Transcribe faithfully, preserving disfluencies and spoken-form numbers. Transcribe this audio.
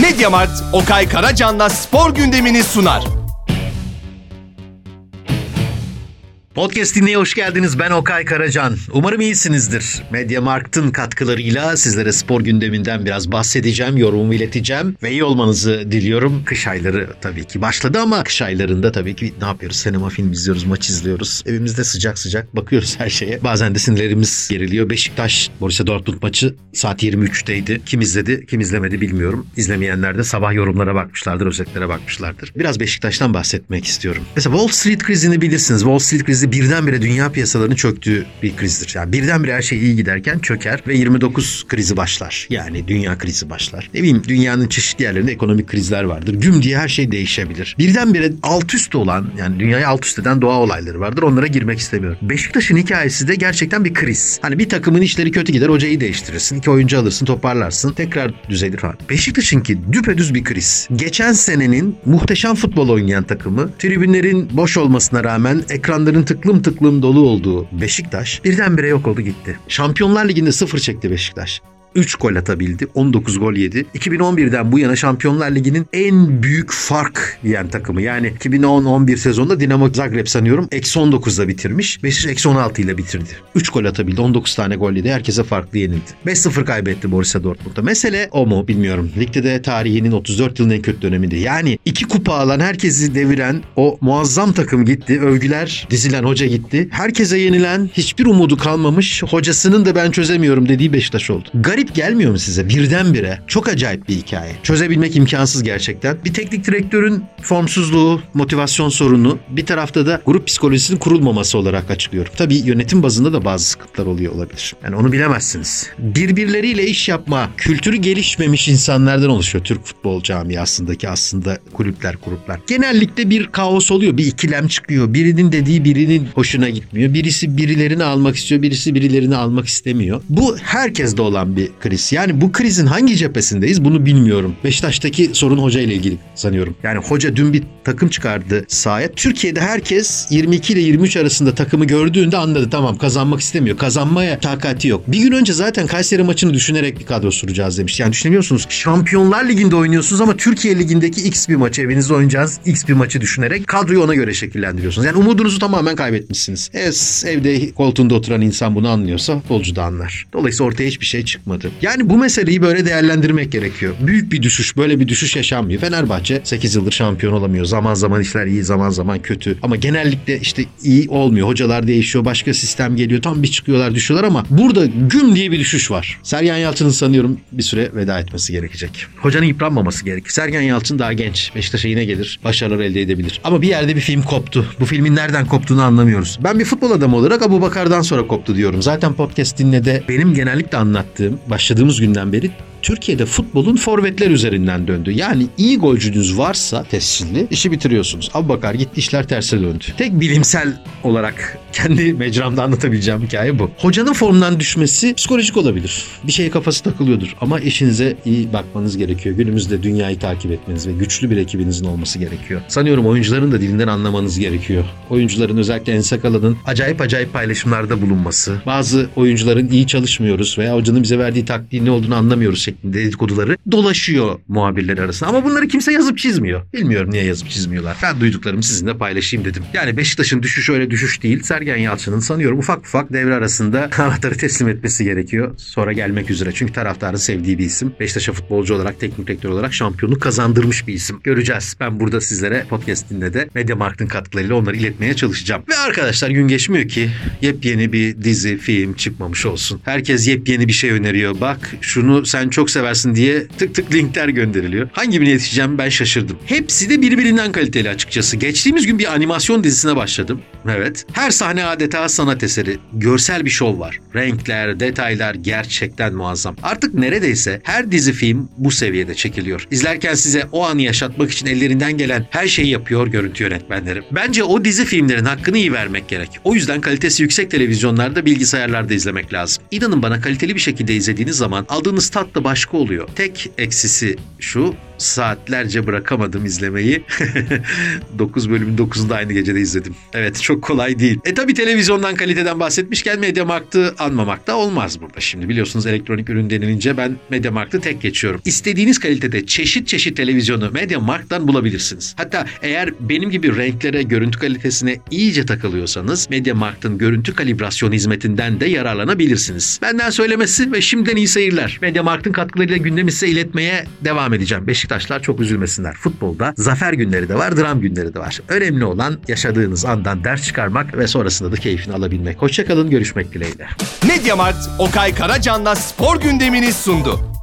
Mediamarkt, Okay Karacan'la spor gündemini sunar. Podcast dinleye hoş geldiniz. Ben Okay Karacan. Umarım iyisinizdir. Mediamarkt'ın katkılarıyla sizlere spor gündeminden biraz bahsedeceğim, yorumumu ileteceğim ve iyi olmanızı diliyorum. Kış ayları tabii ki başladı ama kış aylarında tabii ki ne yapıyoruz? Sinema, film izliyoruz, maç izliyoruz. Evimizde sıcak sıcak bakıyoruz her şeye. Bazen de sinirlerimiz geriliyor. Beşiktaş Borussia Dortmund maçı saat yirmi üçteydi. Kim izledi, kim izlemedi bilmiyorum. İzlemeyenler de sabah yorumlara bakmışlardır, özetlere bakmışlardır. Biraz Beşiktaş'tan bahsetmek istiyorum. Mesela Wall Street krizini bilirsiniz. Wall Street krizi birdenbire dünya piyasalarının çöktüğü bir krizdir. Yani birdenbire her şey iyi giderken çöker ve yirmi dokuz krizi başlar. Yani dünya krizi başlar. Ne bileyim, dünyanın çeşitli yerlerinde ekonomik krizler vardır. Güm diye her şey değişebilir. Birdenbire alt üst olan, yani dünyayı alt üst eden doğa olayları vardır. Onlara girmek istemiyorum. Beşiktaş'ın hikayesi de gerçekten bir kriz. Hani bir takımın işleri kötü gider, hocayı değiştirirsin. İki oyuncu alırsın, toparlarsın. Tekrar düzelir falan. Beşiktaş'ınki düpedüz bir kriz. Geçen senenin muhteşem futbol oynayan takımı, tribünlerin boş olmasına rağmen ekranların tıklım tıklım dolu olduğu Beşiktaş birdenbire yok oldu gitti. Şampiyonlar Ligi'nde sıfır çekti Beşiktaş. üç gol atabildi. on dokuz gol yedi. iki bin on birden bu yana Şampiyonlar Ligi'nin en büyük fark yiyen takımı. Yani iki bin on on bir sezonunda Dinamo Zagreb sanıyorum eksi on dokuzda bitirmiş. Beşiktaş eksi on altı ile bitirdi. üç gol atabildi. on dokuz tane gol yedi. Herkese farklı yenildi. beş sıfır kaybetti Borussia Dortmund'da. Mesele o mu bilmiyorum. Ligde de tarihinin otuz dört yılının en kötü döneminde. Yani iki kupa alan, herkesi deviren o muazzam takım gitti. Övgüler dizilen hoca gitti. Herkese yenilen, hiçbir umudu kalmamış, hocasının da ben çözemiyorum dediği Beşiktaş oldu. Garip gelmiyor mu size? Birdenbire. Çok acayip bir hikaye. Çözebilmek imkansız gerçekten. Bir teknik direktörün formsuzluğu, motivasyon sorunu, bir tarafta da grup psikolojisinin kurulmaması olarak açıklıyorum. Tabii yönetim bazında da bazı sıkıntılar oluyor olabilir. Yani onu bilemezsiniz. Birbirleriyle iş yapma, kültürü gelişmemiş insanlardan oluşuyor Türk futbol camiasındaki aslında kulüpler, gruplar. Genellikle bir kaos oluyor. Bir ikilem çıkıyor. Birinin dediği birinin hoşuna gitmiyor. Birisi birilerini almak istiyor. Birisi birilerini almak istemiyor. Bu herkeste olan bir kriz. Yani bu krizin hangi cephesindeyiz bunu bilmiyorum. Beşiktaş'taki sorun hoca ile ilgili sanıyorum. Yani hoca dün bir takım çıkardı sahaya. Türkiye'de herkes yirmi iki ile yirmi üç arasında takımı gördüğünde anladı. Tamam, kazanmak istemiyor. Kazanmaya takati yok. Bir gün önce zaten Kayseri maçını düşünerek bir kadro soracağız demiş. Yani düşünebiliyor musunuz? Şampiyonlar Ligi'nde oynuyorsunuz ama Türkiye Ligi'ndeki X bir maçı, evinizde oynayacağınız X bir maçı düşünerek kadroyu ona göre şekillendiriyorsunuz. Yani umudunuzu tamamen kaybetmişsiniz. Evet, evde koltuğunda oturan insan bunu anlıyorsa futbolcu da anlar. Dolayısıyla ortaya hiçbir şey çıkmadı. Yani bu meseleyi böyle değerlendirmek gerekiyor. Büyük bir düşüş, böyle bir düşüş yaşanmıyor. Fenerbahçe sekiz yıldır şampiyon olamıyor. Zaman zaman işler iyi, zaman zaman kötü. Ama genellikle işte iyi olmuyor. Hocalar değişiyor, başka sistem geliyor. Tam bir çıkıyorlar, düşüyorlar ama burada güm diye bir düşüş var. Sergen Yalçın'ın sanıyorum bir süre veda etmesi gerekecek. Hocanın yıpranmaması gerekir. Sergen Yalçın daha genç. Beşiktaş'a yine gelir. Başarılar elde edebilir. Ama bir yerde bir film koptu. Bu filmin nereden koptuğunu anlamıyoruz. Ben bir futbol adamı olarak Abubakar'dan sonra koptu diyorum. Zaten podcast dinle de benim genellikle anlattığım, başladığımız günden beri Türkiye'de futbolun forvetler üzerinden döndü. Yani iyi golcünüz varsa tescilli işi bitiriyorsunuz. Abubakar gitti, işler terse döndü. Tek bilimsel olarak kendi mecramda anlatabileceğim hikaye bu. Hocanın formdan düşmesi psikolojik olabilir. Bir şeye kafası takılıyordur ama işinize iyi bakmanız gerekiyor. Günümüzde dünyayı takip etmeniz ve güçlü bir ekibinizin olması gerekiyor. Sanıyorum oyuncuların da dilinden anlamanız gerekiyor. Oyuncuların, özellikle Ensakala'nın acayip acayip paylaşımlarda bulunması. Bazı oyuncuların iyi çalışmıyoruz veya hocanın bize verdiği taktiğin ne olduğunu anlamıyoruz şeklinde dedikoduları dolaşıyor muhabirler arasında. Ama bunları kimse yazıp çizmiyor. Bilmiyorum niye yazıp çizmiyorlar. Ben duyduklarımı sizinle paylaşayım dedim. Yani Beşiktaş'ın düşüşü öyle düşüş değil. Sergen Yalçın'ın sanıyorum ufak ufak devre arasında anahtarı teslim etmesi gerekiyor. Sonra gelmek üzere. Çünkü taraftarın sevdiği bir isim. Beşiktaş'a futbolcu olarak, teknik direktör olarak şampiyonluk kazandırmış bir isim. Göreceğiz. Ben burada sizlere podcast'inde de Mediamarkt'ın katkılarıyla onları iletmeye çalışacağım. Ve arkadaşlar, gün geçmiyor ki yepyeni bir dizi, film çıkmamış olsun. Herkes yepyeni bir şey öneriyor. Bak şunu sen çok seversin diye tık tık linkler gönderiliyor. Hangi birine yetişeceğim ben şaşırdım. Hepsi de birbirinden kaliteli açıkçası. Geçtiğimiz gün bir animasyon dizisine başladım. Evet. Her sahne adeta sanat eseri. Görsel bir şov var. Renkler, detaylar gerçekten muazzam. Artık neredeyse her dizi film bu seviyede çekiliyor. İzlerken size o anı yaşatmak için ellerinden gelen her şeyi yapıyor görüntü yönetmenleri. Bence o dizi filmlerin hakkını iyi vermek gerek. O yüzden kalitesi yüksek televizyonlarda, bilgisayarlarda izlemek lazım. İnanın bana, kaliteli bir şekilde izlediğiniz zaman aldığınız tat da başka oluyor. Tek eksisi şu: saatlerce bırakamadım izlemeyi. dokuz bölümün dokuzunu da aynı gecede izledim. Evet, çok kolay değil. E tabi televizyondan, kaliteden bahsetmişken MediaMarkt'ı anmamak da olmaz burada. Şimdi biliyorsunuz elektronik ürün denilince ben MediaMarkt'ı tek geçiyorum. İstediğiniz kalitede çeşit çeşit televizyonu MediaMarkt'tan bulabilirsiniz. Hatta eğer benim gibi renklere, görüntü kalitesine iyice takılıyorsanız MediaMarkt'ın görüntü kalibrasyon hizmetinden de yararlanabilirsiniz. Benden söylemesi ve şimdiden iyi seyirler. MediaMarkt'ın katkılarıyla gündemi size iletmeye devam edeceğim. Beşiktaşlar çok üzülmesinler. Futbolda zafer günleri de var, dram günleri de var. Önemli olan yaşadığınız andan ders çıkarmak ve sonrasında da keyfini alabilmek. Hoşça kalın, görüşmek dileğiyle. MediaMarkt, Okay Karacan'la spor gündemini sundu.